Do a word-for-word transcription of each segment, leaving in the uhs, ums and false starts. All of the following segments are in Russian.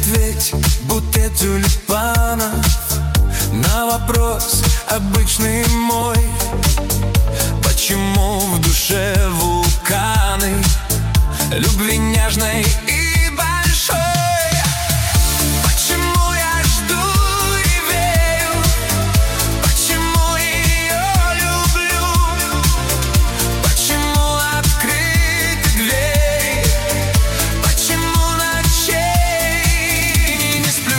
ответь, букет тюльпанов на вопрос обычный мой: почему в душе вулканы любви нежной и большой? Почему я жду и верю? Почему ее люблю? Почему открыты двери? Почему ночей не сплю?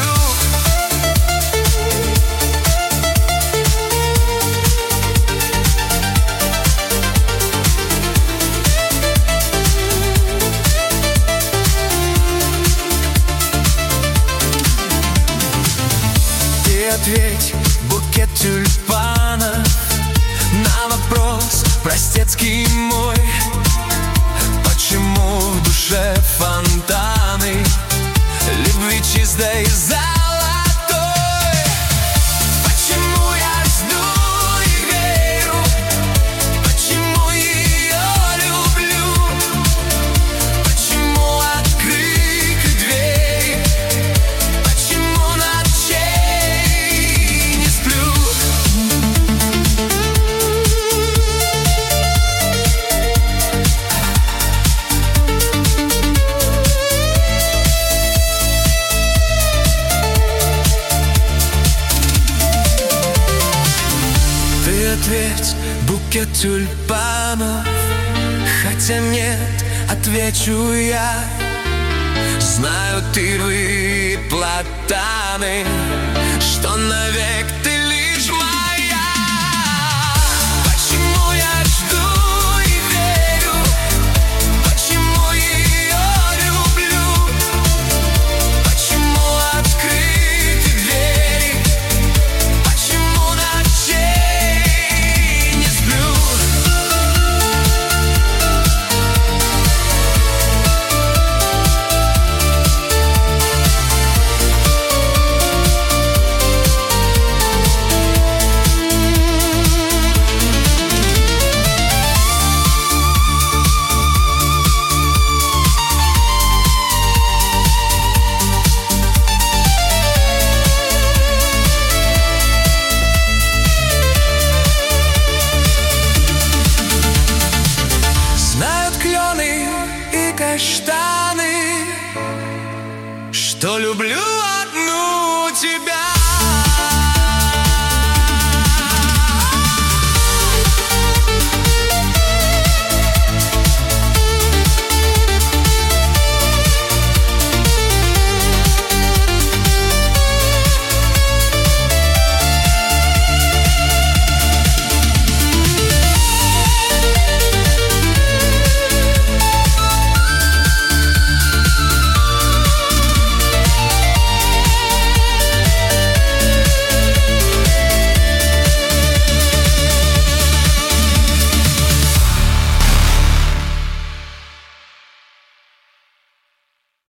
Ответь, букет тюльпанов на вопрос простецкий мой: почему в душе фонтаны любви чистой и золотой? Почему я жду и верю? Почему ее люблю? Почему открыты двери? Почему ночей не сплю? Ты ответь, букет тюльпанов, хотя нет, отвечу я: знаю, ты вы платаны, что навек ты лишь моя. Почему я жду и верю? Почему ее люблю? Почему открыты двери? Почему ночей не сплю? Знают клены и каштаны